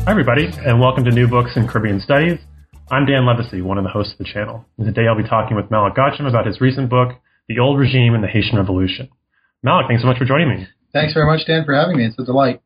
Hi, everybody, and welcome to New Books in Caribbean Studies. I'm Dan Levesey, one of the hosts of the channel. And today I'll be talking with Malik Gaucham about his recent book, The Old Regime and the Haitian Revolution. Malik, thanks so much for joining me. Thanks very much, Dan, for having me. It's a delight.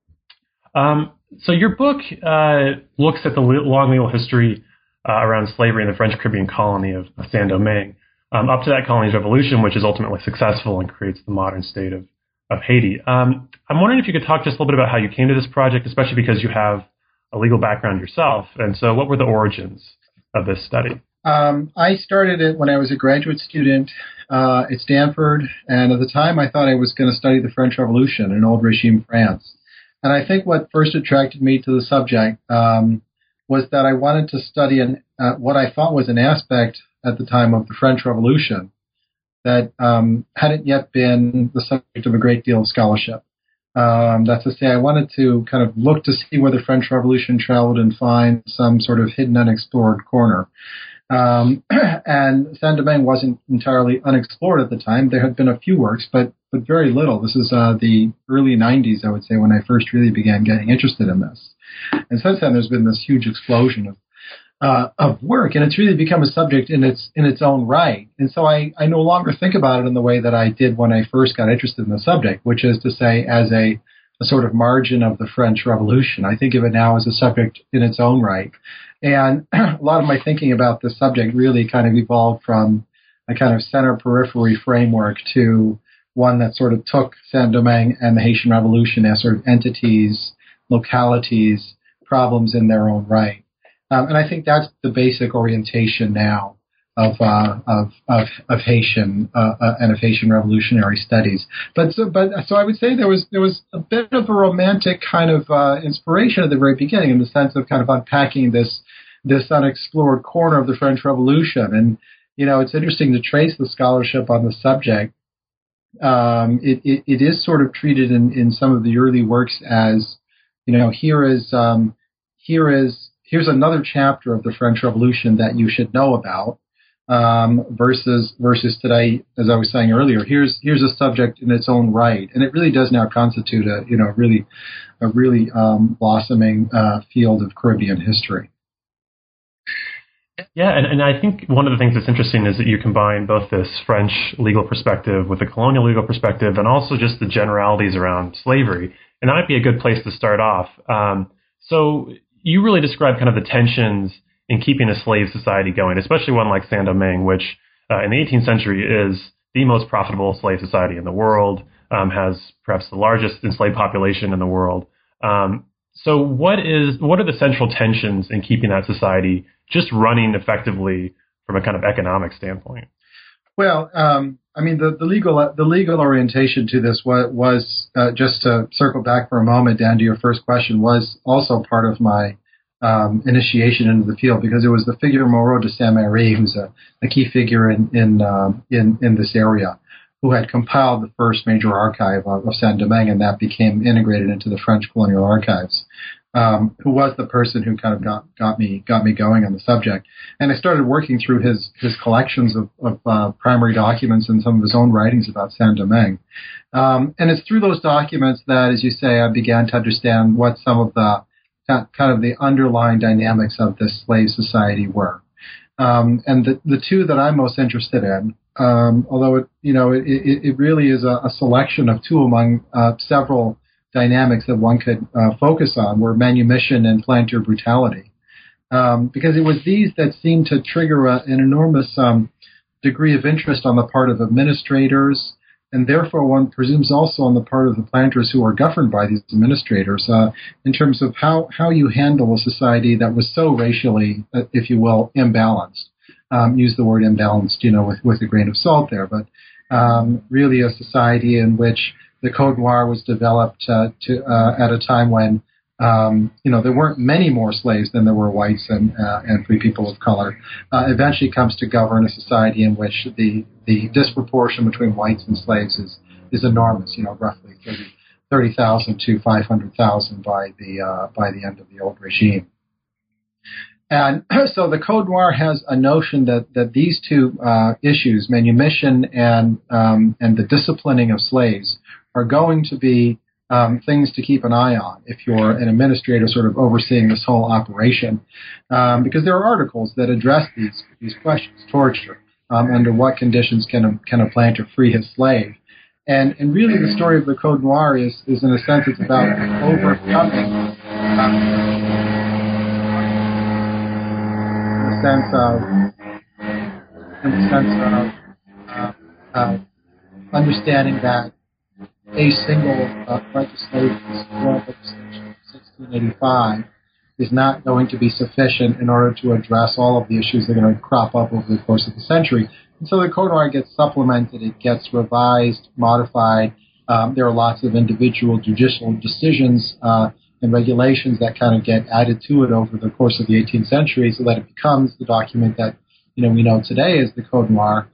So your book looks at the long legal history around slavery in the French Caribbean colony of Saint-Domingue, up to that colony's revolution, which is ultimately successful and creates the modern state of Haiti. I'm wondering if you could talk just a little bit about how you came to this project, especially because you have a legal background yourself. And so what were the origins of this study? I started it when I was a graduate student at Stanford, and at the time I thought I was going to study the French Revolution in old regime France. And I think what first attracted me to the subject was that I wanted to study what I thought was an aspect at the time of the French Revolution that hadn't yet been the subject of a great deal of scholarship. That's to say, I wanted to kind of look to see where the French Revolution traveled and find some sort of hidden, unexplored corner. And Saint-Domingue wasn't entirely unexplored at the time. There had been a few works, but very little. This is the early 90s, I would say, when I first really began getting interested in this. And since then, there's been this huge explosion of work, and it's really become a subject in its own right. And so I no longer think about it in the way that I did when I first got interested in the subject, which is to say as a sort of margin of the French Revolution. I think of it now as a subject in its own right. And a lot of my thinking about this subject really kind of evolved from a kind of center-periphery framework to one that sort of took Saint-Domingue and the Haitian Revolution as sort of entities, localities, problems in their own right. And I think that's the basic orientation now of Haitian and of Haitian revolutionary studies. So I would say there was a bit of a romantic kind of inspiration at the very beginning, in the sense of kind of unpacking this unexplored corner of the French Revolution. And it's interesting to trace the scholarship on the subject. It is sort of treated in some of the early works as, here's another chapter of the French Revolution that you should know about, versus today, as I was saying earlier, here's a subject in its own right, and it really does now constitute a really blossoming field of Caribbean history. Yeah, and I think one of the things that's interesting is that you combine both this French legal perspective with the colonial legal perspective, and also just the generalities around slavery. And that might be a good place to start off. So you really describe kind of the tensions in keeping a slave society going, especially one like Saint-Domingue, which in the 18th century is the most profitable slave society in the world, has perhaps the largest enslaved population in the world. So what are the central tensions in keeping that society just running effectively from a kind of economic standpoint? Well, the legal orientation to this was just to circle back for a moment, Dan, to your first question, was also part of my initiation into the field, because it was the figure Moreau de Saint-Méry, who's a key figure in this area, who had compiled the first major archive of Saint-Domingue, and that became integrated into the French colonial archives. Who was the person who kind of got me going on the subject. And I started working through his collections of primary documents and some of his own writings about Saint-Domingue. And it's through those documents that, as you say, I began to understand what some of the kind of the underlying dynamics of this slave society were. And the two that I'm most interested in, although it really is a selection of two among several dynamics that one could focus on, were manumission and planter brutality, because it was these that seemed to trigger an enormous degree of interest on the part of administrators, and therefore one presumes also on the part of the planters who are governed by these administrators, in terms of how you handle a society that was so racially, if you will, imbalanced. Use the word imbalanced, with a grain of salt there, but really a society in which the Code Noir was developed at a time when there weren't many more slaves than there were whites and free people of color. Eventually comes to govern a society in which the disproportion between whites and slaves is enormous. Roughly 30,000 to 500,000 by the end of the old regime. And so the Code Noir has a notion that these two issues, manumission and the disciplining of slaves, are going to be things to keep an eye on if you're an administrator sort of overseeing this whole operation, because there are articles that address these questions: torture, under what conditions can a planter free his slave, and really the story of the Code Noir is in a sense it's about overcoming in the sense of understanding that a single legislation of 1685 is not going to be sufficient in order to address all of the issues that are going to crop up over the course of the century. And so the Code Noir gets supplemented, it gets revised, modified. There are lots of individual judicial decisions and regulations that kind of get added to it over the course of the 18th century so that it becomes the document that we know today as the Code Noir,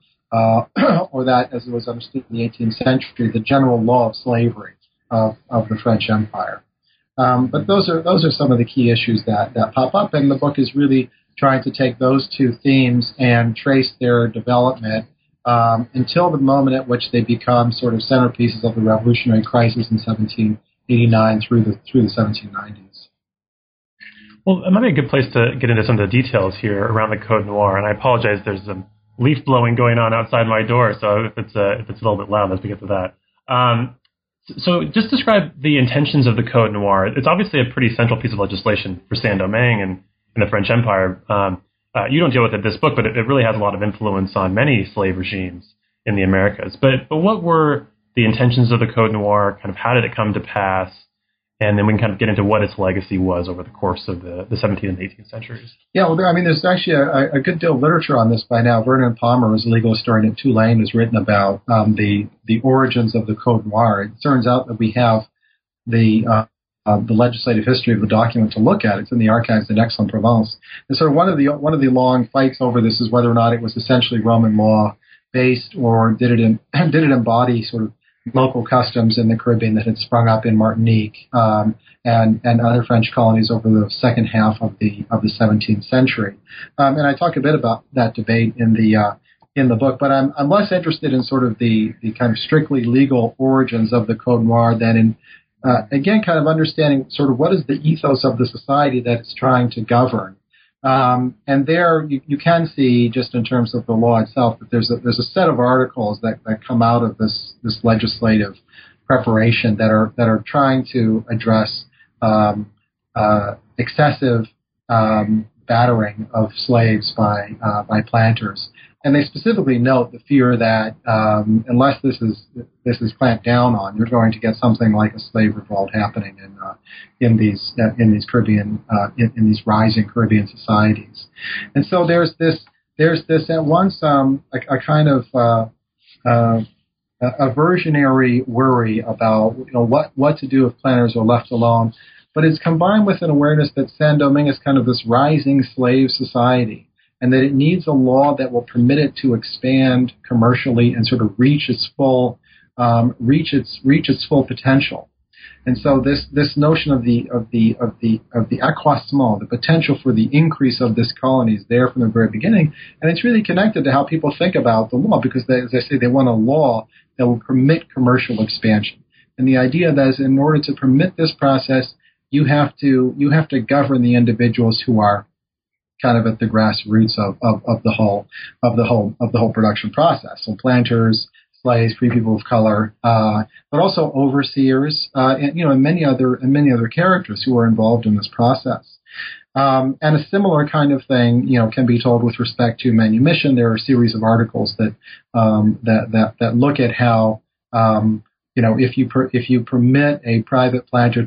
or that, as it was understood in the 18th century, the general law of slavery of the French Empire. But those are some of the key issues that pop up, and the book is really trying to take those two themes and trace their development until the moment at which they become sort of centerpieces of the revolutionary crisis in 1789 through the 1790s. Well, it might be a good place to get into some of the details here around the Code Noir, and I apologize. There's some leaf blowing going on outside my door, so if it's a little bit loud, let's get to that. So just describe the intentions of the Code Noir. It's obviously a pretty central piece of legislation for Saint-Domingue and the French Empire. You don't deal with it in this book, but it really has a lot of influence on many slave regimes in the Americas. But what were the intentions of the Code Noir? Kind of how did it come to pass? And then we can kind of get into what its legacy was over the course of the 17th and 18th centuries. Yeah, well, there's actually a good deal of literature on this by now. Vernon Palmer, who's a legal historian at Tulane, has written about the origins of the Code Noir. It turns out that we have the legislative history of the document to look at. It's in the archives in Aix-en-Provence. And so one of the long fights over this is whether or not it was essentially Roman law based, or did it embody sort of local customs in the Caribbean that had sprung up in Martinique and other French colonies over the second half of the 17th century. And I talk a bit about that debate in the book, but I'm less interested in sort of the kind of strictly legal origins of the Code Noir than in again kind of understanding sort of what is the ethos of the society that it's trying to govern. And there you can see, just in terms of the law itself, that there's a set of articles that come out of this legislative preparation that are trying to address excessive battering of slaves by planters. And they specifically note the fear that unless this is clamped down on, you're going to get something like a slave revolt happening in these Caribbean in these rising Caribbean societies. And so there's this at once a kind of a versionary worry about what to do if planters are left alone, but it's combined with an awareness that Saint-Domingue is kind of this rising slave society, and that it needs a law that will permit it to expand commercially and sort of reach its full potential. And so this notion of the accroissement, the potential for the increase of this colony is there from the very beginning, and it's really connected to how people think about the law, because as I say, they want a law that will permit commercial expansion. And the idea that is, in order to permit this process, you have to govern the individuals who are kind of at the grassroots of the whole production process. So planters, slaves, free people of color, but also overseers, and many other characters who are involved in this process. And a similar kind of thing, can be told with respect to manumission. There are a series of articles that look at how, if you permit a private planter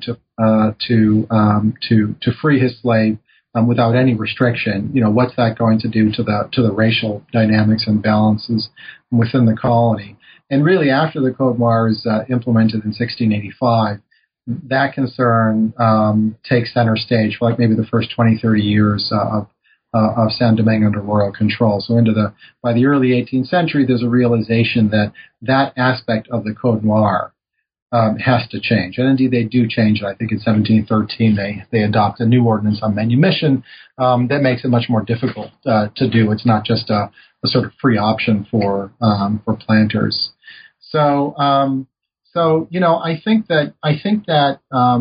to free his slave without any restriction, what's that going to do to the racial dynamics and balances within the colony? And really, after the Code Noir is implemented in 1685, that concern takes center stage for like maybe the first 20, 30 years of Saint-Domingue under royal control. So by the early 18th century, there's a realization that aspect of the Code Noir has to change. And indeed, they do change it. I think in 1713, they adopt a new ordinance on manumission that makes it much more difficult to do. It's not just a sort of free option for planters. So So, I think that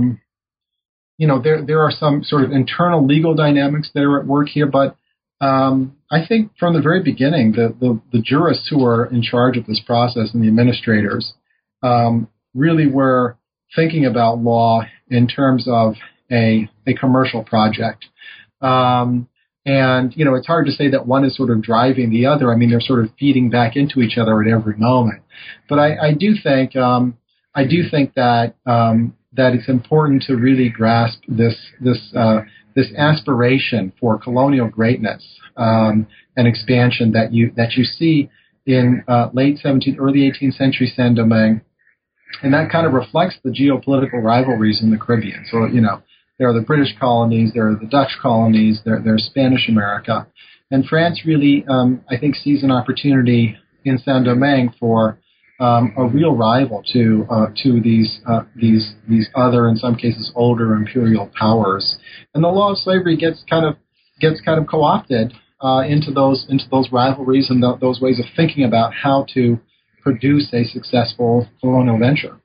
there are some sort of internal legal dynamics that are at work here, but I think from the very beginning, the jurists who were in charge of this process and the administrators really were thinking about law in terms of a commercial project. And, it's hard to say that one is sort of driving the other. I mean, they're sort of feeding back into each other at every moment. But I do think that it's important to really grasp this aspiration for colonial greatness and expansion that you see in late 17th, early 18th century Saint-Domingue, and that kind of reflects the geopolitical rivalries in the Caribbean. So there are the British colonies, there are the Dutch colonies, there's Spanish America, and France really I think sees an opportunity in Saint-Domingue for a real rival to these other, in some cases, older imperial powers, and the law of slavery gets kind of co-opted into those rivalries and those ways of thinking about how to produce a successful colonial venture.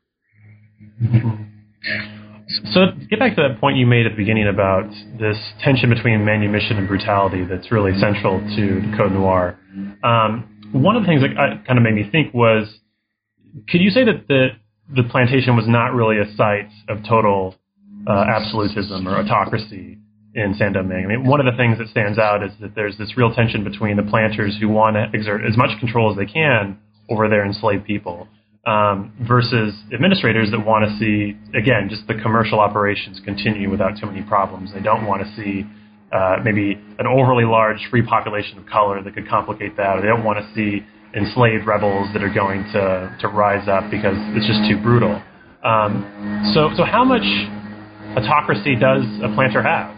So get back to that point you made at the beginning about this tension between manumission and brutality that's really central to the Code Noir. One of the things that kind of made me think was, could you say that the plantation was not really a site of total absolutism or autocracy in Saint-Domingue? I mean, one of the things that stands out is that there's this real tension between the planters who want to exert as much control as they can over their enslaved people versus administrators that want to see, again, just the commercial operations continue without too many problems. They don't want to see maybe an overly large free population of color that could complicate that, or they don't want to see enslaved rebels that are going to rise up because it's just too brutal. So how much autocracy does a planter have?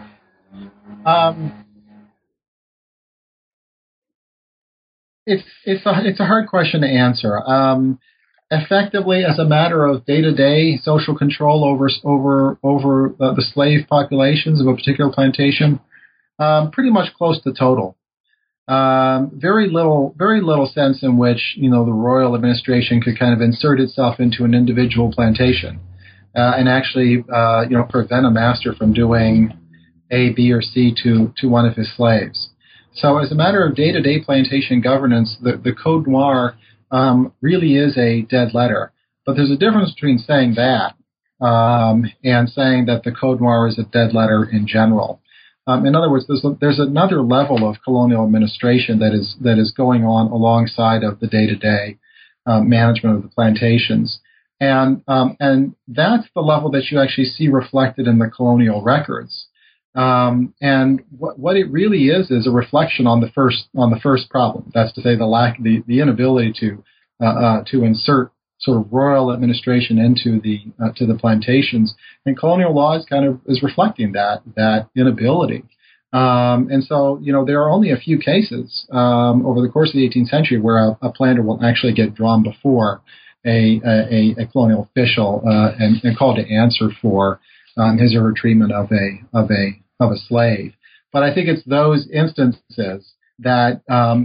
It's a hard question to answer. Effectively, as a matter of day-to-day social control over the slave populations of a particular plantation, pretty much close to total. Very little sense in which the royal administration could kind of insert itself into an individual plantation and actually prevent a master from doing A, B, or C to one of his slaves. So as a matter of day-to-day plantation governance, the Code Noir really is a dead letter. But there's a difference between saying that and saying that the Code Noir is a dead letter in general. In other words, there's another level of colonial administration that is going on alongside of the day-to-day management of the plantations, and that's the level that you actually see reflected in the colonial records. And what it really is a reflection on the first problem. That's to say, the inability to insert sort of royal administration into to the plantations, and colonial law is reflecting that inability. And so there are only a few cases over the course of the 18th century where a planter will actually get drawn before a colonial official and called to answer for his or her treatment of a slave. But I think it's those instances that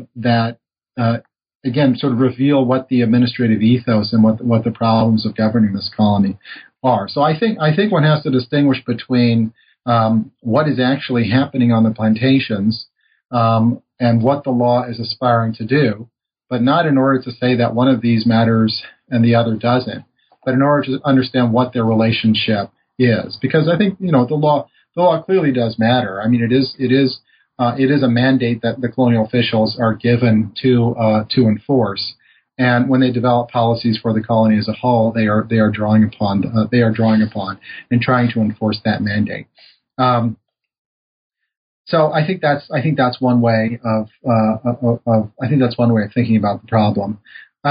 again sort of reveal what the administrative ethos and what the problems of governing this colony are. So I think one has to distinguish between what is actually happening on the plantations and what the law is aspiring to do, but not in order to say that one of these matters and the other doesn't, but in order to understand what their relationship is. Because I think the law clearly does matter. I mean, it is a mandate that the colonial officials are given to enforce, and when they develop policies for the colony as a whole, they are drawing upon and trying to enforce that mandate. So I think that's one way of thinking about the problem.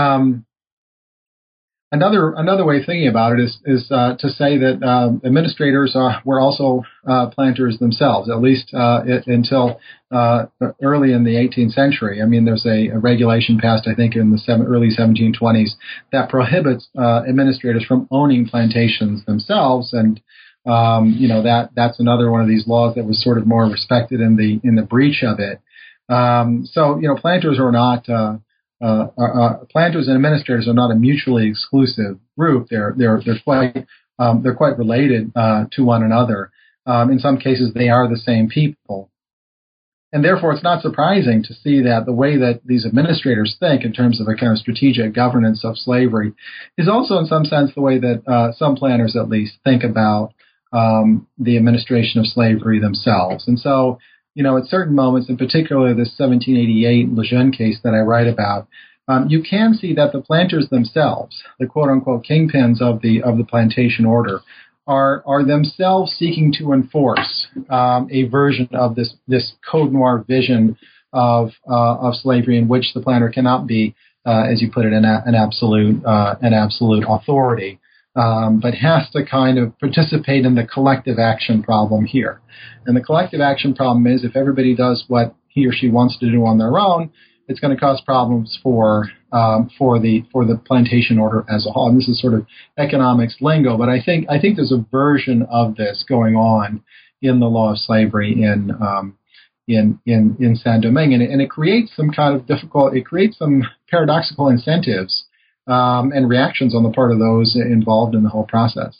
Another way of thinking about it is to say that administrators were also planters themselves, at least until early in the 18th century. I mean, there's a regulation passed, I think, in the early 1720s that prohibits administrators from owning plantations themselves, and that's another one of these laws that was sort of more respected in the breach of it. So planters are not planters and administrators are not a mutually exclusive group. They're quite related to one another. In some cases, they are the same people. And therefore, it's not surprising to see that the way that these administrators think in terms of a kind of strategic governance of slavery is also in some sense the way that some planters at least think about the administration of slavery themselves. And so, at certain moments, in particular this 1788 Lejeune case that I write about, you can see that the planters themselves, the quote-unquote kingpins of the plantation order, are themselves seeking to enforce a version of this Code Noir vision of slavery in which the planter cannot be, as you put it, an absolute authority, but has to kind of participate in the collective action problem here. And the collective action problem is if everybody does what he or she wants to do on their own, it's going to cause problems for the plantation order as a whole. And this is sort of economics lingo, but I think there's a version of this going on in the law of slavery in Saint-Domingue, and it creates some kind of it creates some paradoxical incentives and reactions on the part of those involved in the whole process.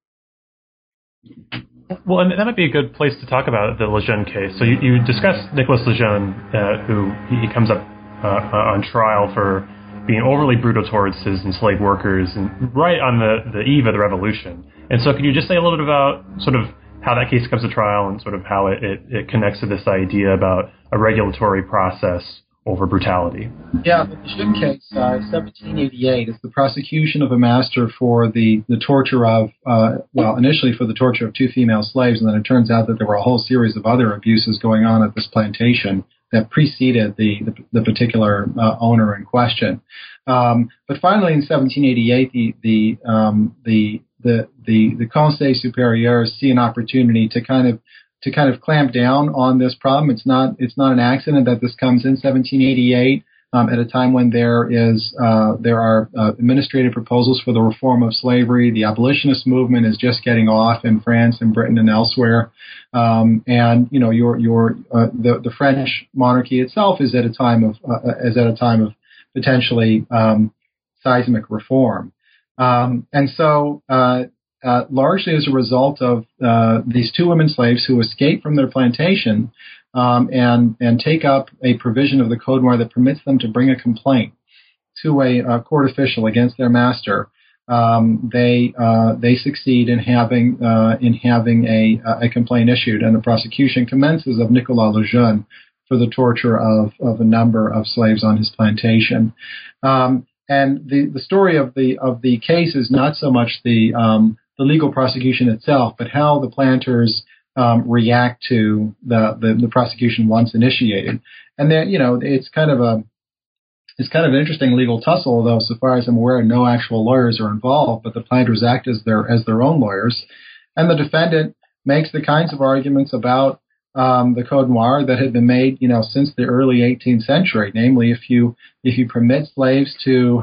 Well, and that might be a good place to talk about the Lejeune case. So you discussed Nicholas Lejeune, who he comes up on trial for being overly brutal towards his enslaved workers, and right on the eve of the revolution. And so, could you just say a little bit about sort of how that case comes to trial and sort of how it connects to this idea about a regulatory process over brutality? Yeah, the Lejeune case, 1788, is the prosecution of a master for the torture of, initially for the torture of two female slaves, and then it turns out that there were a whole series of other abuses going on at this plantation that preceded the particular owner in question. But finally, in 1788, the Conseil Supérieur see an opportunity to kind of clamp down on this problem. It's not an accident that this comes in 1788 at a time when there are administrative proposals for the reform of slavery. The abolitionist movement is just getting off in France and Britain and elsewhere, and the French monarchy itself is at a time of potentially seismic reform, and so. Largely as a result of these two women slaves who escape from their plantation and take up a provision of the Code Noir that permits them to bring a complaint to a court official against their master. They succeed in having a complaint issued, and the prosecution commences of Nicolas Lejeune for the torture of a number of slaves on his plantation. And the story of the case is not so much the legal prosecution itself, but how the planters react to the prosecution once initiated. And then, it's kind of an interesting legal tussle, although so far as I'm aware, no actual lawyers are involved, but the planters act as their own lawyers. And the defendant makes the kinds of arguments about the Code Noir that had been made, since the early 18th century. Namely, if you permit slaves to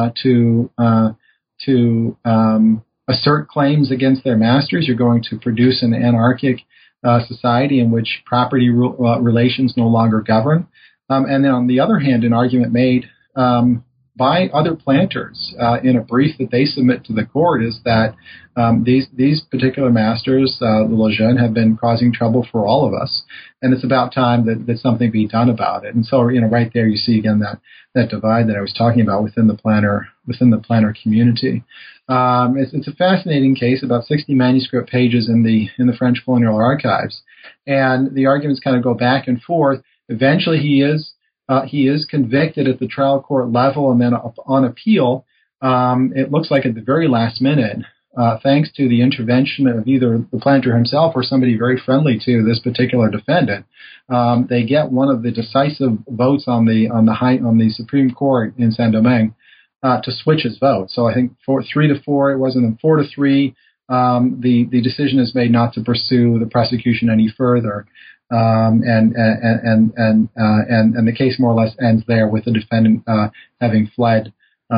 assert claims against their masters, you're going to produce an anarchic society in which property relations no longer govern. And then on the other hand, an argument made by other planters in a brief that they submit to the court is that these particular masters, the Lejeune, have been causing trouble for all of us, and it's about time that something be done about it. And so, right there you see again that divide that I was talking about within the planter community. It's a fascinating case, about 60 manuscript pages in the French colonial archives, and the arguments kind of go back and forth. Eventually, he is convicted at the trial court level, and then on appeal, it looks like at the very last minute, thanks to the intervention of either the planter himself or somebody very friendly to this particular defendant, they get one of the decisive votes on the Supreme Court in Saint-Domingue to switch his vote. So I think 3-4 it was, and then 4-3, the decision is made not to pursue the prosecution any further. And the case more or less ends there, with the defendant having fled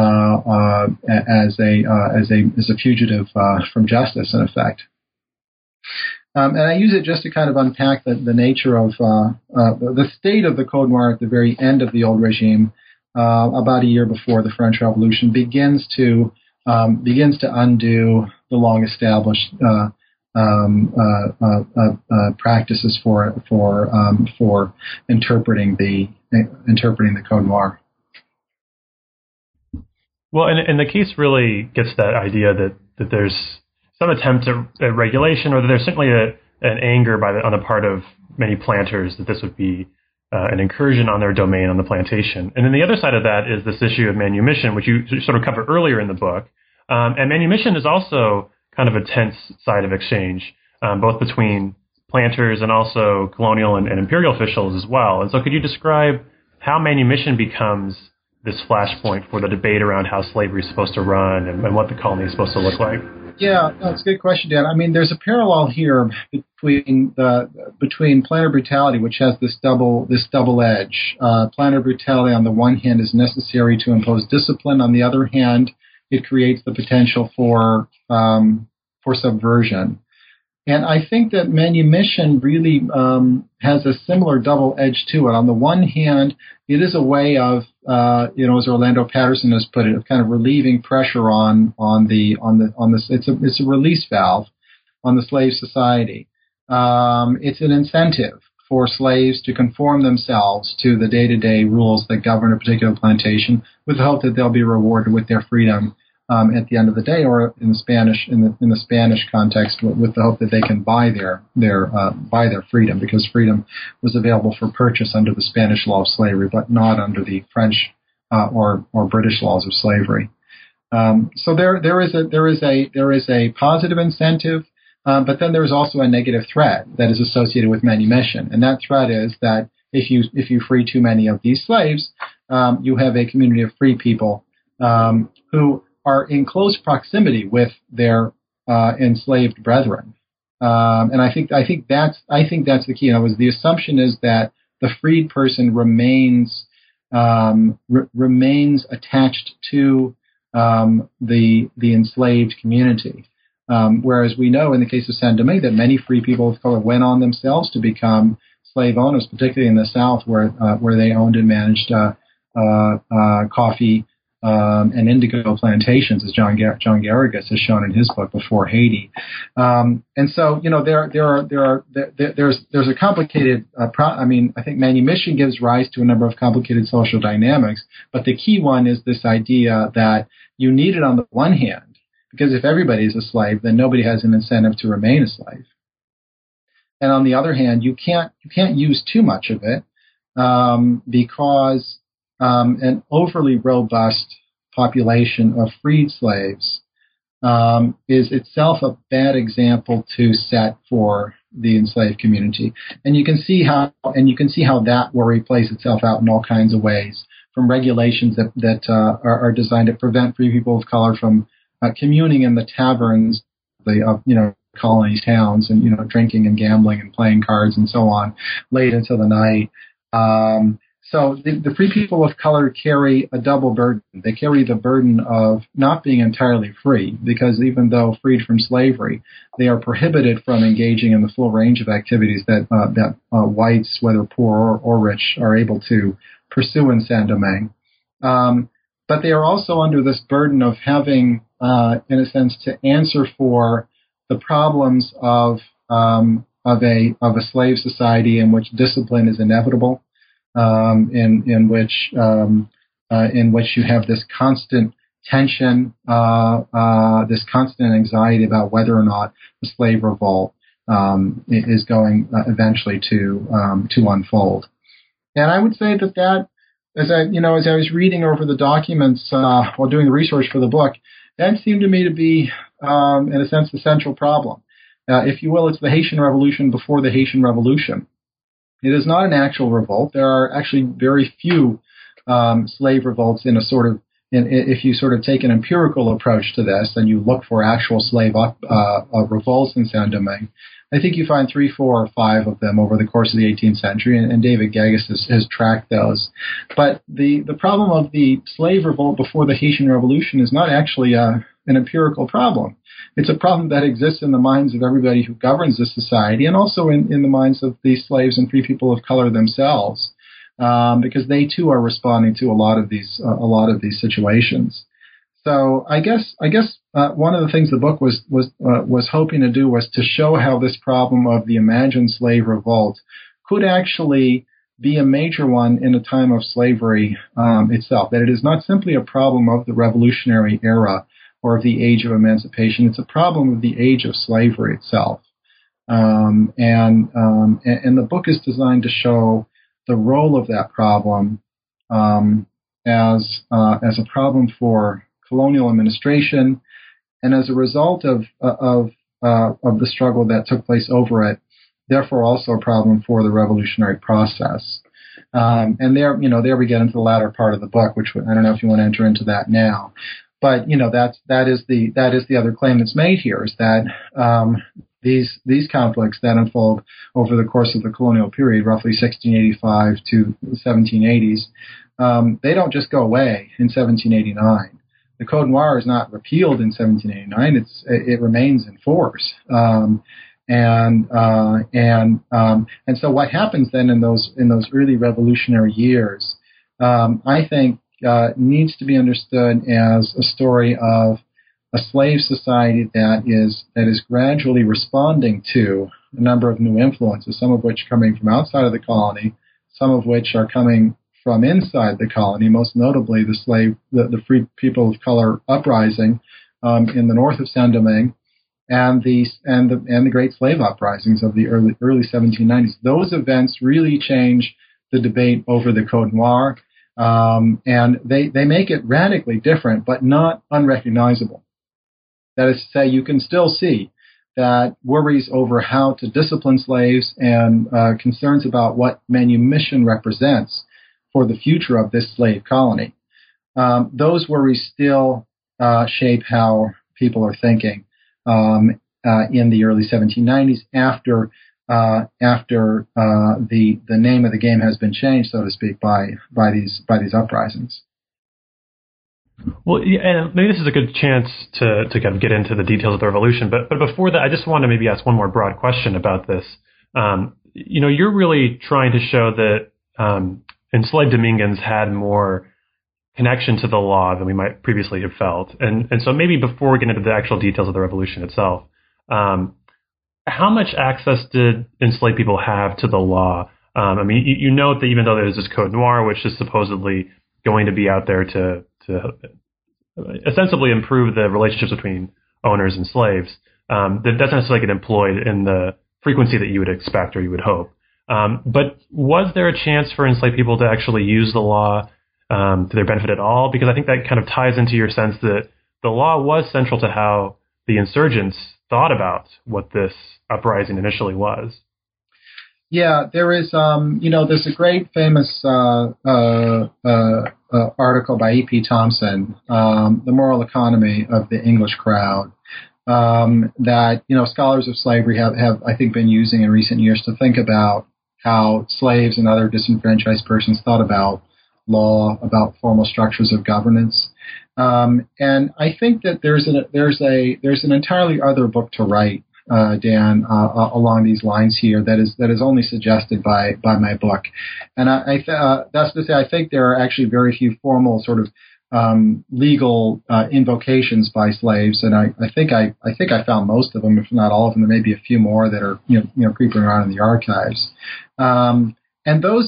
as a fugitive from justice, in effect. And I use it just to kind of unpack the nature of the state of the Code Noir at the very end of the old regime, about a year before the French Revolution, begins to undo the long-established practices for interpreting the Code Noir. Well, and the case really gets that idea that there's some attempt at regulation, or that there's certainly an anger on the part of many planters that this would be an incursion on their domain on the plantation. And then the other side of that is this issue of manumission, which you sort of cover earlier in the book. And manumission is also kind of a tense side of exchange, both between planters and also colonial and imperial officials as well. And so could you describe how manumission becomes this flashpoint for the debate around how slavery is supposed to run and what the colony is supposed to look like? Yeah, that's a good question, Dan. I mean, there's a parallel here between planter brutality, which has this double edge. Planter brutality, on the one hand, is necessary to impose discipline. On the other hand, it creates the potential for subversion. And I think that manumission really has a similar double edge to it. On the one hand, it is a way of, as Orlando Patterson has put it, of kind of relieving pressure on this. It's a release valve on the slave society. It's an incentive for slaves to conform themselves to the day-to-day rules that govern a particular plantation, with the hope that they'll be rewarded with their freedom at the end of the day, or in the Spanish context, with the hope that they can buy their freedom, because freedom was available for purchase under the Spanish law of slavery, but not under the French or British laws of slavery. So there is a positive incentive, but then there is also a negative threat that is associated with manumission, and that threat is that if you free too many of these slaves, you have a community of free people who are in close proximity with their enslaved brethren, and I think that's the key. In other words, the assumption is that the freed person remains attached to the enslaved community, whereas we know in the case of Saint-Domingue that many free people of color went on themselves to become slave owners, particularly in the South, where they owned and managed coffee and indigo plantations, as John Garrigus has shown in his book Before Haiti. And so, there's a complicated. I think manumission gives rise to a number of complicated social dynamics, but the key one is this idea that you need it on the one hand, because if everybody is a slave, then nobody has an incentive to remain a slave. And on the other hand, you can't use too much of it, because an overly robust population of freed slaves is itself a bad example to set for the enslaved community. And you can see how that worry plays itself out in all kinds of ways, from regulations that are designed to prevent free people of color from communing in the taverns of colony towns, and drinking and gambling and playing cards and so on late into the night. So the free people of color carry a double burden. They carry the burden of not being entirely free, because even though freed from slavery, they are prohibited from engaging in the full range of activities that whites, whether poor or rich, are able to pursue in Saint-Domingue. But they are also under this burden of having, in a sense, to answer for the problems of a slave society in which discipline is inevitable. In which you have this constant tension, this constant anxiety about whether or not the slave revolt is going eventually to unfold. And I would say that as I was reading over the documents while doing the research for the book, that seemed to me to be, in a sense, the central problem. If you will, it's the Haitian Revolution before the Haitian Revolution. It is not an actual revolt. There are actually very few slave revolts if you sort of take an empirical approach to this and you look for actual slave revolts in Saint-Domingue. I think you find 3, 4, or 5 of them over the course of the 18th century, and David Gaggis has tracked those. But the problem of the slave revolt before the Haitian Revolution is not actually an empirical problem. It's a problem that exists in the minds of everybody who governs this society, and also in the minds of the slaves and free people of color themselves. because they too are responding to a lot of these situations. So I guess one of the things the book was hoping to do was to show how this problem of the imagined slave revolt could actually be a major one in a time of slavery itself. That it is not simply a problem of the Revolutionary Era or of the age of emancipation; it's a problem of the age of slavery itself. And the book is designed to show the role of that problem as a problem for colonial administration, and as a result of the struggle that took place over it, therefore also a problem for the revolutionary process. And there we get into the latter part of the book, which I don't know if you want to enter into that now, but that is the other claim that's made here, is that these conflicts that unfold over the course of the colonial period, roughly 1685 to the 1780s, they don't just go away in 1789. The Code Noir is not repealed in 1789; it remains in force. And so what happens then in those early revolutionary years, I think, needs to be understood as a story of a slave society that is gradually responding to a number of new influences, some of which coming from outside of the colony, some of which are coming from inside the colony, most notably the free people of color uprising in the north of Saint-Domingue, and the great slave uprisings of the early 1790s. Those events really change the debate over the Code Noir, and they make it radically different, but not unrecognizable. That is to say, you can still see that worries over how to discipline slaves and concerns about what manumission represents for the future of this slave colony. Those worries still shape how people are thinking in the early 1790s after the name of the game has been changed, so to speak, by these uprisings. Well, yeah, and maybe this is a good chance to kind of get into the details of the revolution. But before that, I just want to maybe ask one more broad question about this. You're really trying to show that enslaved Dominions had more connection to the law than we might previously have felt. And so maybe before we get into the actual details of the revolution itself, how much access did enslaved people have to the law? You note that even though there's this Code Noir, which is supposedly going to be out there to ostensibly improve the relationships between owners and slaves, that doesn't necessarily get employed in the frequency that you would expect or you would hope. But was there a chance for enslaved people to actually use the law to their benefit at all? Because I think that kind of ties into your sense that the law was central to how the insurgents thought about what this uprising initially was. Yeah, there is, there's a great famous article by E.P. Thompson, The Moral Economy of the English Crowd, that, scholars of slavery have, I think, been using in recent years to think about how slaves and other disenfranchised persons thought about law, about formal structures of governance. And I think that there's an entirely other book to write, Dan, along these lines here that is only suggested by my book. And that's to say, I think there are actually very few formal sort of legal invocations by slaves, and I think I found most of them, if not all of them. There may be a few more that are creeping around in the archives. And those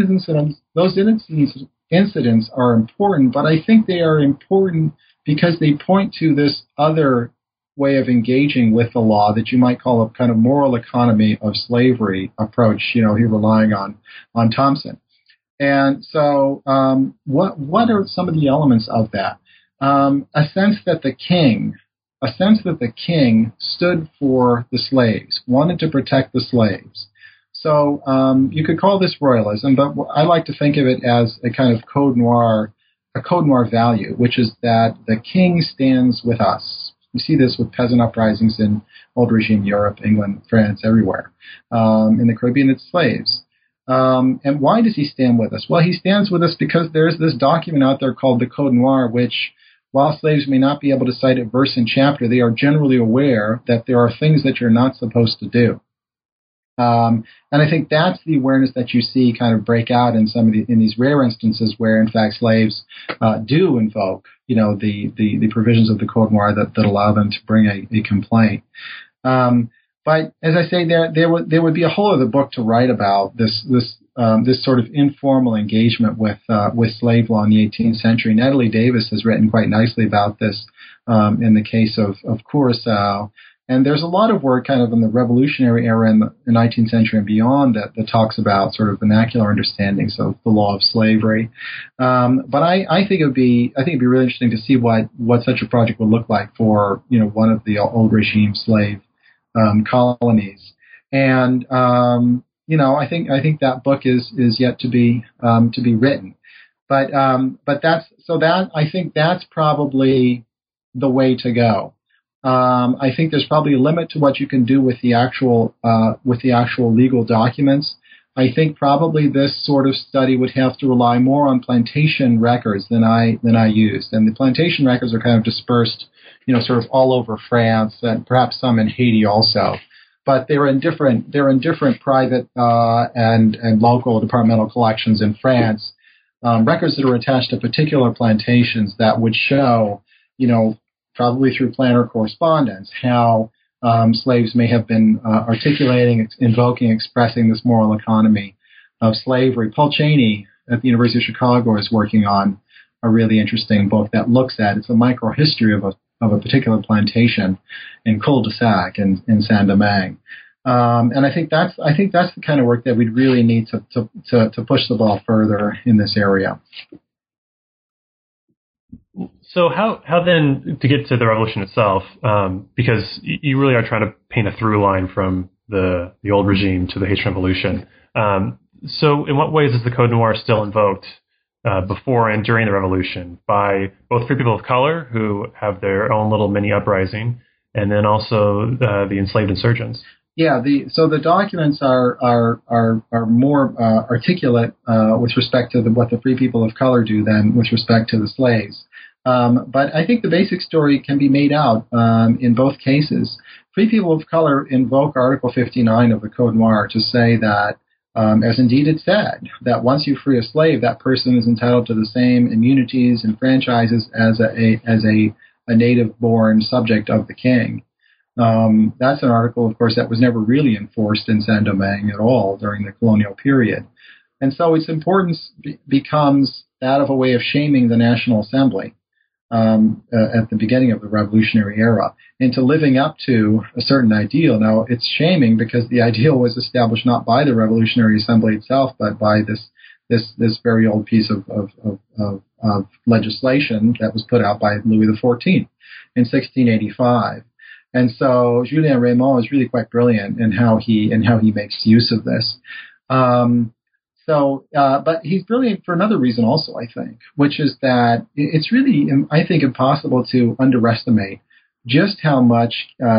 incidents are important, but I think they are important because they point to this other way of engaging with the law that you might call a kind of moral economy of slavery approach. Here relying on Thompson. And so, what are some of the elements of that? A sense that the king stood for the slaves, wanted to protect the slaves. So you could call this royalism, but I like to think of it as a kind of Code Noir value, which is that the king stands with us. We see this with peasant uprisings in old regime Europe, England, France, everywhere. In the Caribbean, it's slaves. And why does he stand with us? Well, he stands with us because there's this document out there called the Code Noir, which, while slaves may not be able to cite it verse and chapter, they are generally aware that there are things that you're not supposed to do. And I think that's the awareness that you see kind of break out in in these rare instances where, in fact, slaves do invoke, the provisions of the Code Noir that allow them to bring a complaint. But as I say, there would be a whole other book to write about this sort of informal engagement with slave law in the 18th century. Natalie Davis has written quite nicely about this in the case of Curacao. And there's a lot of work kind of in the Revolutionary era in the 19th century and beyond that talks about sort of vernacular understandings of the law of slavery. But I think it'd be really interesting to see what such a project would look like for one of the old regime slave colonies. And I think that book is yet to be written. But I think that's probably the way to go. I think there's probably a limit to what you can do with the actual legal documents. I think probably this sort of study would have to rely more on plantation records than I used, and the plantation records are kind of dispersed, sort of all over France and perhaps some in Haiti also. But they're in different private and local departmental collections in France. Records that are attached to particular plantations that would show, probably through planter correspondence, how slaves may have been articulating, invoking, expressing this moral economy of slavery. Paul Cheney at the University of Chicago is working on a really interesting book that looks at, it's a microhistory of a particular plantation in cul-de-sac in Saint-Domingue. And I think that's the kind of work that we'd really need to push the ball further in this area. So how then, to get to the revolution itself, because you really are trying to paint a through line from the old regime to the Haitian Revolution. So in what ways is the Code Noir still invoked before and during the revolution by both free people of color who have their own little mini uprising, and then also the enslaved insurgents? Yeah, so the documents are more articulate with respect to what the free people of color do than with respect to the slaves. But I think the basic story can be made out in both cases. Free people of color invoke Article 59 of the Code Noir to say that, as indeed it said, that once you free a slave, that person is entitled to the same immunities and franchises as a native-born subject of the king. That's an article, of course, that was never really enforced in Saint-Domingue at all during the colonial period. And so its importance becomes that of a way of shaming the National Assembly at the beginning of the Revolutionary era into living up to a certain ideal. Now, it's shaming because the ideal was established not by the Revolutionary Assembly itself, but by this very old piece of legislation that was put out by Louis XIV in 1685. And so Julien Raymond is really quite brilliant in how he makes use of this. But he's brilliant for another reason also, I think, which is that it's really, I think, impossible to underestimate just how much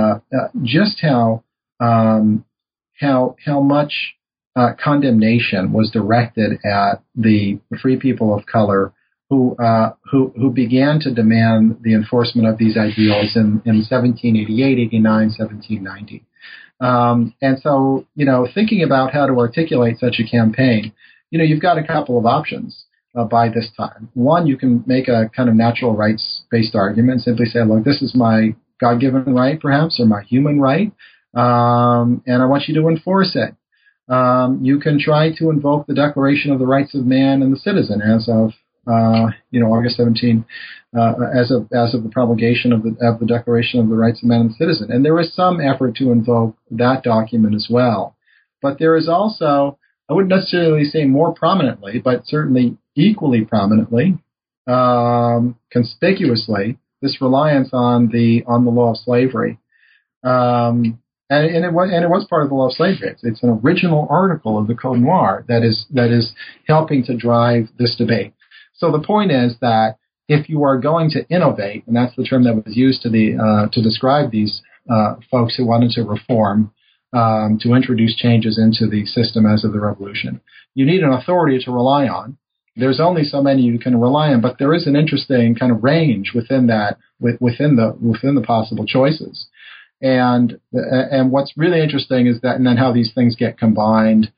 condemnation was directed at the free people of color who began to demand the enforcement of these ideals in 1788, 89, 1790. And so, thinking about how to articulate such a campaign, you've got a couple of options by this time. One, you can make a kind of natural rights-based argument, simply say, look, this is my God-given right, perhaps, or my human right, and I want you to enforce it. You can try to invoke the Declaration of the Rights of Man and the Citizen as of August 17, as of the promulgation of the Declaration of the Rights of Man and the Citizen. And there is some effort to invoke that document as well. But there is also, I wouldn't necessarily say more prominently, but certainly equally prominently, conspicuously, this reliance on the law of slavery. And it was part of the law of slavery. It's an original article of the Code Noir that is helping to drive this debate. So the point is that if you are going to innovate, and that's the term that was used to describe these folks who wanted to reform, to introduce changes into the system as of the revolution, you need an authority to rely on. There's only so many you can rely on, but there is an interesting kind of range within that, within the possible choices. And what's really interesting is that, and then how these things get combined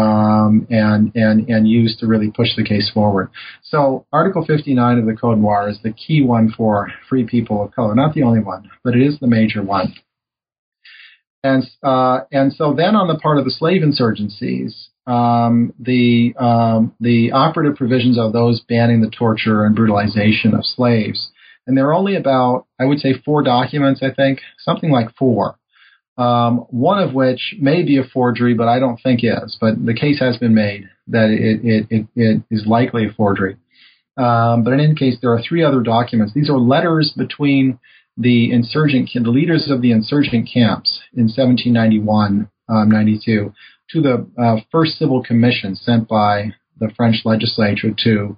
and used to really push the case forward. So Article 59 of the Code Noir is the key one for free people of color. Not the only one, but it is the major one. And so then on the part of the slave insurgencies, the operative provisions are those banning the torture and brutalization of slaves. And there are only about, I would say, 4 documents, I think, something like 4. One of which may be a forgery, but I don't think is. But the case has been made that it is likely a forgery. But in any case, there are 3 other documents. These are letters between the leaders of the insurgent camps in 1791-92 to the first civil commission sent by the French legislature to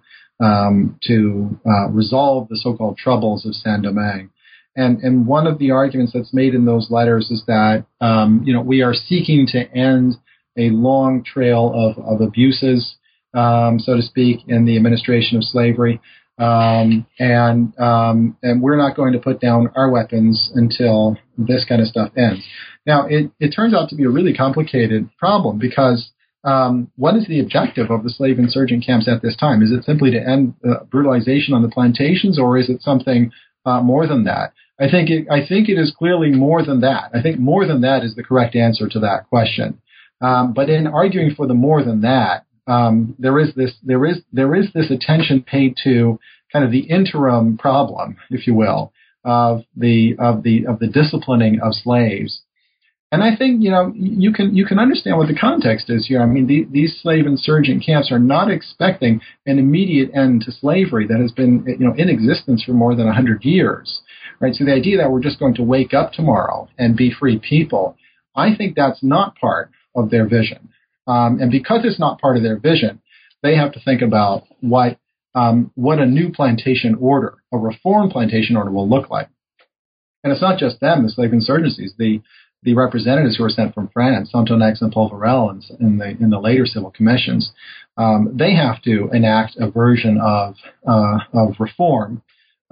resolve the so-called troubles of Saint-Domingue. And one of the arguments that's made in those letters is that we are seeking to end a long trail of abuses, so to speak, in the administration of slavery, and we're not going to put down our weapons until this kind of stuff ends. Now, it turns out to be a really complicated problem because what is the objective of the slave insurgent camps at this time? Is it simply to end brutalization on the plantations, or is it something more than that? I think it is clearly more than that. I think more than that is the correct answer to that question. But in arguing for the more than that, there is this attention paid to kind of the interim problem, if you will, of the disciplining of slaves. And I think you can understand what the context is here. I mean, these slave insurgent camps are not expecting an immediate end to slavery that has been in existence for more than 100 years. Right, so the idea that we're just going to wake up tomorrow and be free people, I think that's not part of their vision. And because it's not part of their vision, they have to think about what a new plantation order, a reform plantation order, will look like. And it's not just them, the slave insurgencies, the representatives who are sent from France, Sonthonex and Polverel, in the later civil commissions, they have to enact a version of reform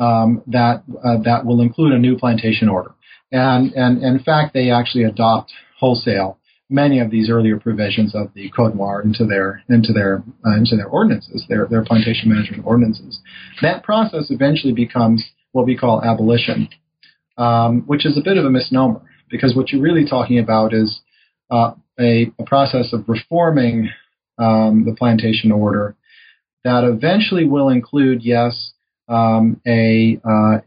that will include a new plantation order. And in fact, they actually adopt wholesale many of these earlier provisions of the Code Noir into their ordinances, their plantation management ordinances. That process eventually becomes what we call abolition, which is a bit of a misnomer, because what you're really talking about is a process of reforming the plantation order that eventually will include, yes, a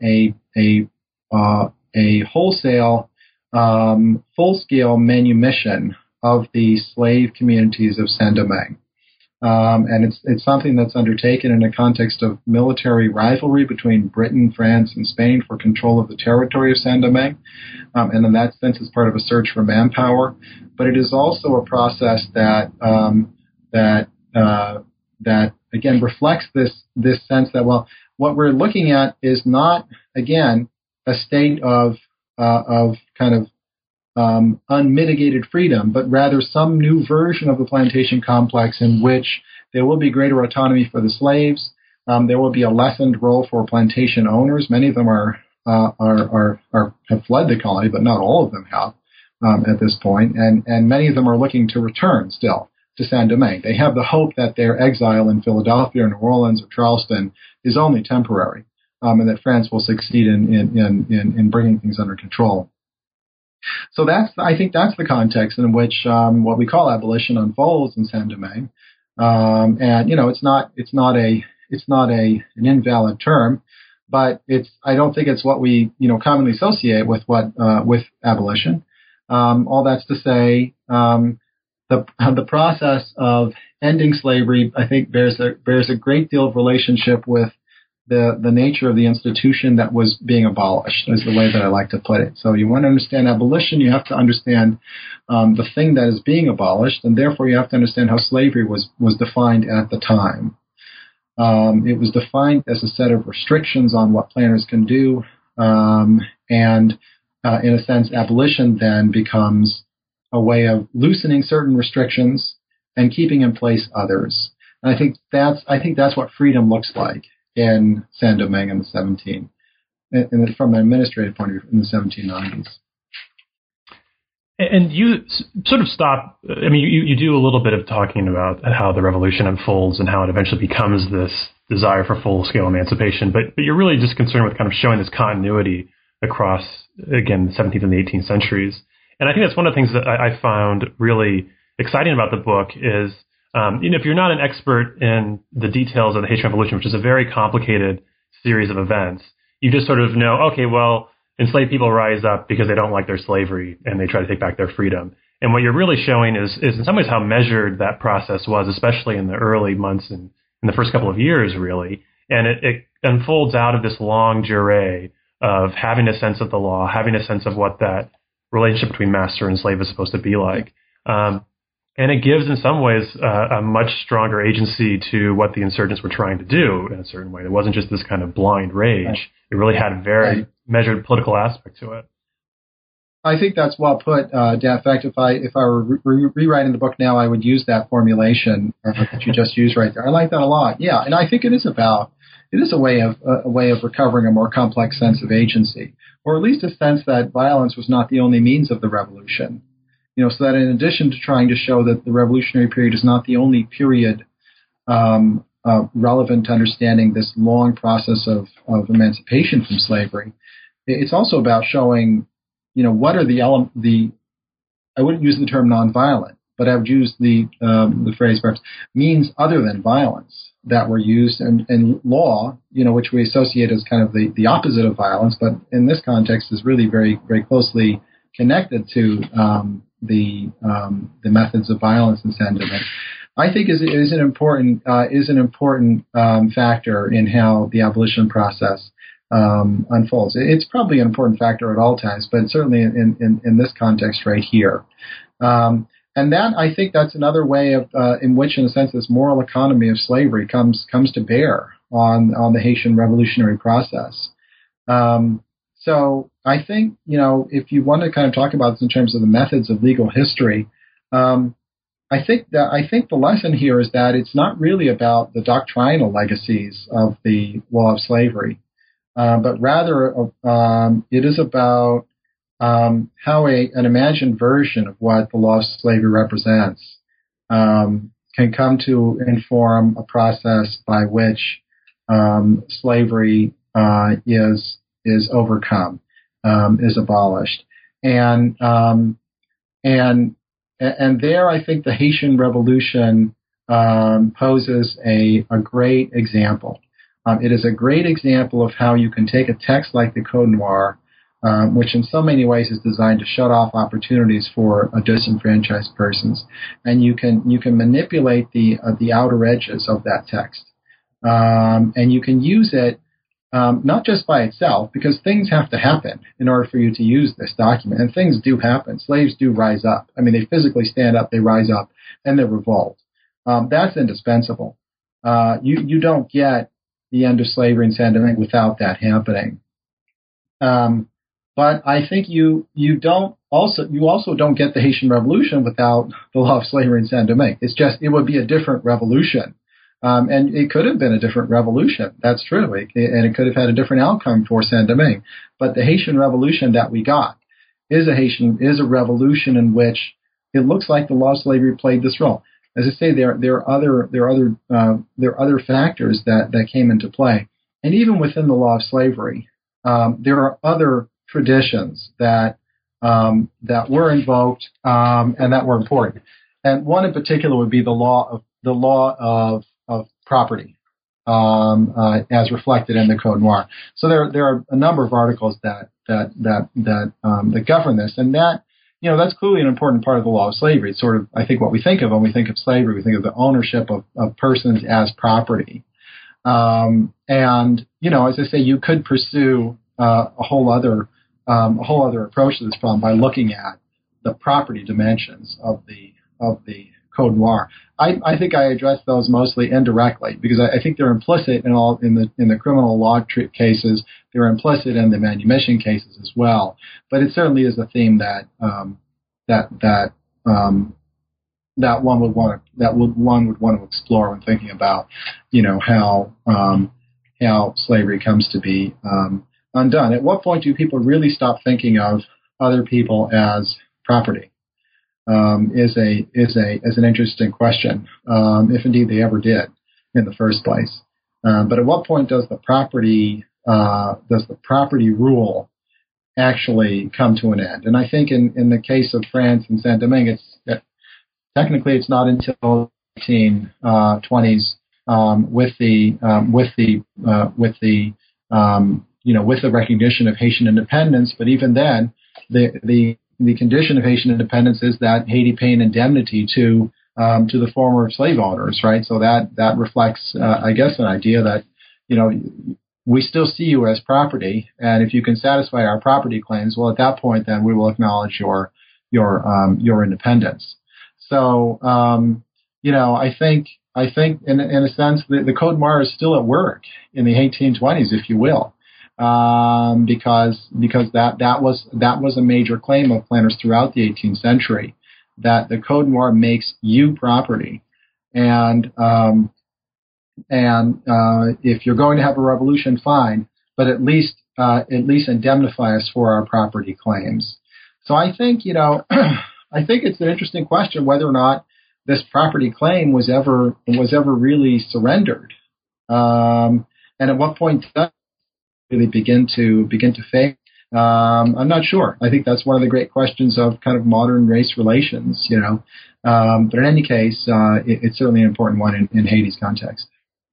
wholesale, full-scale manumission of the slave communities of Saint-Domingue. And it's something that's undertaken in a context of military rivalry between Britain, France, and Spain for control of the territory of Saint-Domingue. And in that sense, it's part of a search for manpower. But it is also a process that again reflects this sense that, well, what we're looking at is not, again, a state of kind of unmitigated freedom, but rather some new version of the plantation complex in which there will be greater autonomy for the slaves. There will be a lessened role for plantation owners. Many of them have fled the colony, but not all of them have at this point. And many of them are looking to return still to Saint-Domingue. They have the hope that their exile in Philadelphia or New Orleans or Charleston is only temporary, and that France will succeed in bringing things under control. So I think that's the context in which what we call abolition unfolds in Saint-Domingue. And it's not an invalid term, but I don't think it's what we commonly associate with with abolition. All that's to say, the process of ending slavery, I think, bears a great deal of relationship with the nature of the institution that was being abolished, is the way that I like to put it. So you want to understand abolition, you have to understand the thing that is being abolished, and therefore you have to understand how slavery was defined at the time. It was defined as a set of restrictions on what planters can do, and in a sense, abolition then becomes a way of loosening certain restrictions and keeping in place others. And I think that's what freedom looks like in Saint-Domingue in the from an administrative point of view, in the 1790s. And you sort of stop, I mean, you do a little bit of talking about how the revolution unfolds and how it eventually becomes this desire for full-scale emancipation, but you're really just concerned with kind of showing this continuity across, again, the 17th and the 18th centuries. And I think that's one of the things that I found really exciting about the book is, if you're not an expert in the details of the Haitian Revolution, which is a very complicated series of events, you just sort of know, okay, well, enslaved people rise up because they don't like their slavery and they try to take back their freedom. And what you're really showing is in some ways how measured that process was, especially in the early months and in the first couple of years, really. And it unfolds out of this long durée of having a sense of the law, having a sense of what that relationship between master and slave is supposed to be like. And it gives, in some ways, a much stronger agency to what the insurgents were trying to do in a certain way. It wasn't just this kind of blind rage. Right. It really had a very measured political aspect to it. I think that's well put, Dan. In fact, if I were rewriting the book now, I would use that formulation that you just used right there. I like that a lot. Yeah, and I think it is a way of recovering a more complex sense of agency, or at least a sense that violence was not the only means of the revolution. So that in addition to trying to show that the revolutionary period is not the only period relevant to understanding this long process of emancipation from slavery, it's also about showing, what are I wouldn't use the term nonviolent, but I would use the phrase perhaps means other than violence that were used in law, which we associate as kind of the opposite of violence, but in this context is really very, very closely connected to the methods of violence in Saint Domingue. I think is an important factor in how the abolition process unfolds. It's probably an important factor at all times, but certainly in this context right here. And that, I think that's another way of in which, in a sense, this moral economy of slavery comes to bear on the Haitian revolutionary process. So I think, if you want to kind of talk about this in terms of the methods of legal history, I think the lesson here is that it's not really about the doctrinal legacies of the law of slavery, but rather it is about how an imagined version of what the law of slavery represents can come to inform a process by which slavery is overcome, is abolished, and there I think the Haitian Revolution poses a great example. It is a great example of how you can take a text like the Code Noir, which in so many ways is designed to shut off opportunities for disenfranchised persons, and you can manipulate the outer edges of that text, and you can use it. Not just by itself, because things have to happen in order for you to use this document. And things do happen. Slaves do rise up. I mean, they physically stand up, they rise up, and they revolt. That's indispensable. You don't get the end of slavery in Saint Domingue without that happening. But I think you also don't get the Haitian Revolution without the law of slavery in Saint Domingue. It would be a different revolution. And it could have been a different revolution. That's true. And it could have had a different outcome for Saint Domingue. But the Haitian Revolution that we got is a revolution in which it looks like the law of slavery played this role. As I say, there are other factors that came into play. And even within the law of slavery, there are other traditions that were invoked and that were important. And one in particular would be the law of property, as reflected in the Code Noir. So there are a number of articles that govern this, and that's clearly an important part of the law of slavery. It's sort of, I think, what we think of when we think of slavery. We think of the ownership of persons as property, and as I say, you could pursue a whole other approach to this problem by looking at the property dimensions of the Code Noir. I think I address those mostly indirectly because I think they're implicit in the criminal law cases. They're implicit in the manumission cases as well. But it certainly is a theme that one would want to explore when thinking about how slavery comes to be undone. At what point do people really stop thinking of other people as property is an interesting question, if indeed they ever did in the first place. But at what point does the property rule actually come to an end? And I think in the case of France and Saint-Domingue, technically it's not until the 1920s with the recognition of Haitian independence. But even then, the condition of Haitian independence is that Haiti pay an indemnity to the former slave owners, right? So that reflects, I guess, an idea that, we still see you as property, and if you can satisfy our property claims, well, at that point, then we will acknowledge your independence. So, I think in a sense the Code Noir is still at work in the 1820s, if you will, because that was a major claim of planters throughout the 18th century, that the Code Noir makes you property, and if you're going to have a revolution, fine, but at least indemnify us for our property claims. So I think I think it's an interesting question whether or not this property claim was ever really surrendered, and at what point does it really begin to fade? I'm not sure. I think that's one of the great questions of kind of modern race relations, But in any case, it's certainly an important one in Haiti's context.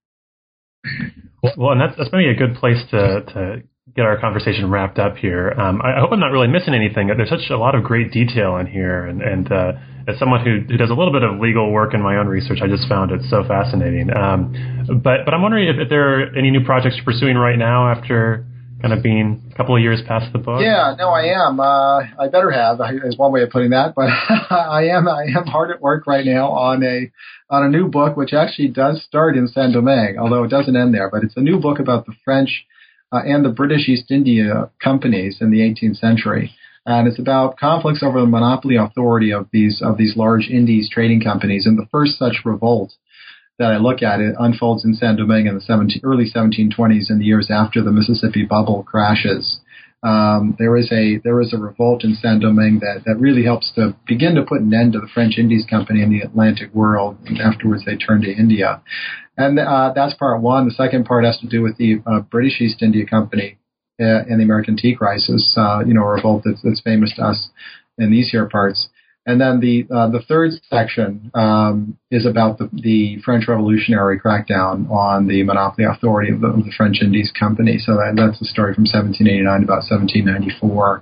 Well, and that's maybe a good place to get our conversation wrapped up here. I hope I'm not really missing anything. There's such a lot of great detail in here, and as someone who does a little bit of legal work in my own research, I just found it so fascinating. But I'm wondering if there are any new projects you're pursuing right now after kind of being a couple of years past the book. Yeah, no, I am. I better have, is one way of putting that. But I am hard at work right now on a new book, which actually does start in Saint-Domingue, although it doesn't end there. But it's a new book about the French and the British East India companies in the 18th century. And it's about conflicts over the monopoly authority of these large Indies trading companies. And the first such revolt that I look at, it unfolds in Saint-Domingue in the early 1720s, in the years after the Mississippi bubble crashes. There is a revolt in Saint-Domingue that really helps to begin to put an end to the French Indies Company in the Atlantic world. And afterwards, they turn to India. And that's part one. The second part has to do with the British East India Company in the American tea crisis, a revolt that's famous to us in these here parts. And then the third section is about the French Revolutionary crackdown on the monopoly authority of the French Indies Company. So that's the story from 1789 to about 1794.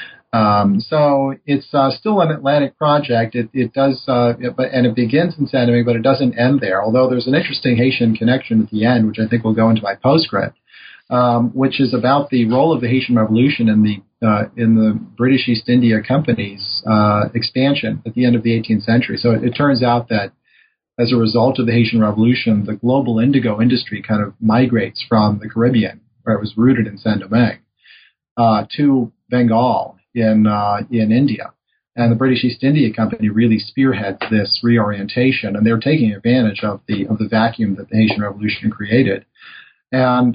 So it's still an Atlantic project. It does, and it begins in Saint-Domingue, but it doesn't end there. Although there's an interesting Haitian connection at the end, which I think will go into my postscript, which is about the role of the Haitian Revolution in the British East India Company's expansion at the end of the 18th century. So it turns out that as a result of the Haitian Revolution, the global indigo industry kind of migrates from the Caribbean, where it was rooted in Saint-Domingue, to Bengal in India. And the British East India Company really spearheads this reorientation, and they're taking advantage of the vacuum that the Haitian Revolution created. And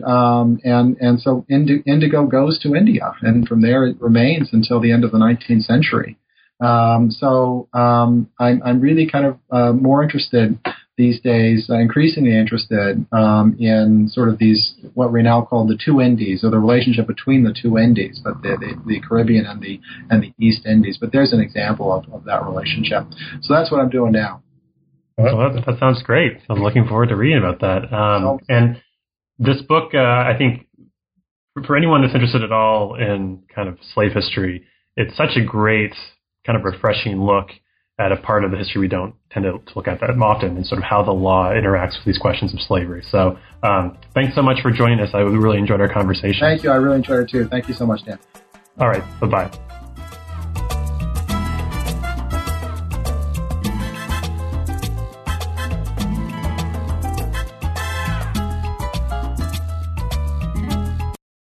so indigo goes to India, and from there it remains until the end of the 19th century. So I'm really kind of more interested these days, increasingly interested in sort of these, what we now call the two Indies, or the relationship between the two Indies, but the Caribbean and the East Indies. But there's an example of that relationship. So that's what I'm doing now. Well, that sounds great. I'm looking forward to reading about that. And this book, I think, for anyone that's interested at all in kind of slave history, it's such a great kind of refreshing look at a part of the history we don't tend to look at that often, and sort of how the law interacts with these questions of slavery. So thanks so much for joining us. I really enjoyed our conversation. Thank you. I really enjoyed it too. Thank you so much, Dan. All right. Bye-bye.